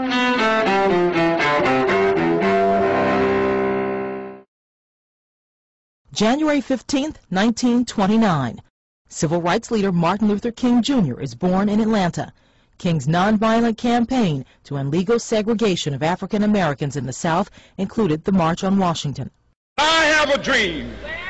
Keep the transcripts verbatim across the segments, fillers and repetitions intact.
January fifteenth, nineteen twenty-nine. Civil rights leader Martin Luther King Junior is born in Atlanta. King's nonviolent campaign to end legal segregation of African Americans in the South included the March on Washington. I have a dream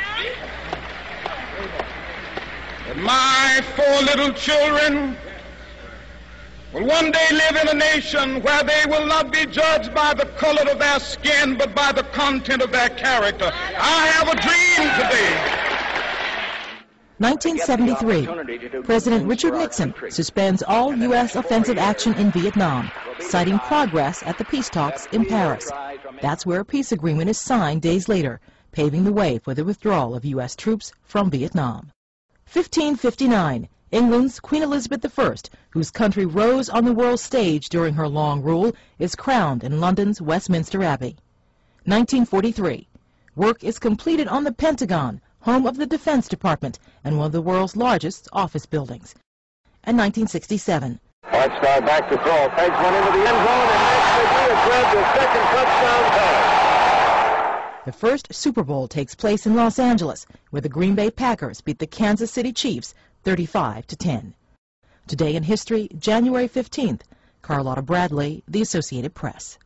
that my four little children will one day live in a nation where they will not be judged by the color of their skin, but by the content of their character. I have a dream today. nineteen seventy-three, President Richard Nixon suspends all U S offensive action in Vietnam, citing progress at the peace talks in Paris. That's where a peace agreement is signed days later, paving the way for the withdrawal of U S troops from Vietnam. fifteen fifty-nine, England's Queen Elizabeth the First, whose country rose on the world stage during her long rule, is crowned in London's Westminster Abbey. nineteen forty-three, work is completed on the Pentagon, home of the Defense Department and one of the world's largest office buildings. And nineteen sixty-seven. White Star back to throw. Pegs one into the end zone, and next they do is grab the second touchdown pass. The first Super Bowl takes place in Los Angeles, where the Green Bay Packers beat the Kansas City Chiefs thirty-five to ten. Today in history, January fifteenth. Carlotta Bradley, The Associated Press.